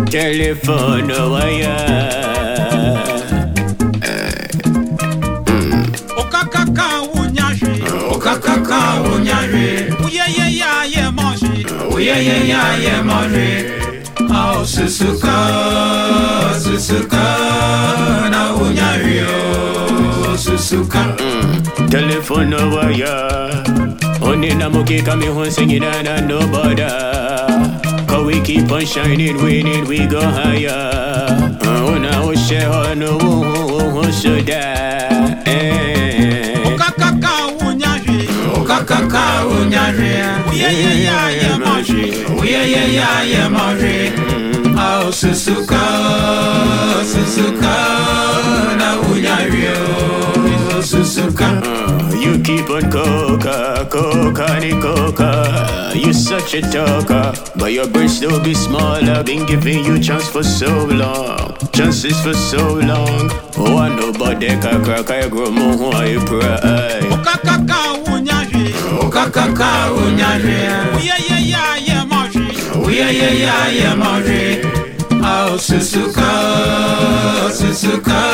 Telephone wire. Okakaka unyashi. Okakaka unyashi. Uye mashi. Uye mashi. Oh susuka na unyashi. Oh susuka. Telephone wire. Only namuki coming home singing and no bother. Cause we keep on shining, winning, we go higher. Oh now share no one should die. Okakaka unyashi. Okakaka unyashi. Uye mashi. Uye mashi. Oh susuka na unyashi. Oh susuka. You keep on coca. You such a talker, but your brain still be small. I've been giving you chance for so long, chances for so long. Oh, I know about that crack, I grow more, I pray. Okakaka unyashi. Okakaka unyashi. Uye mashi. Uye mashi. Oh susuka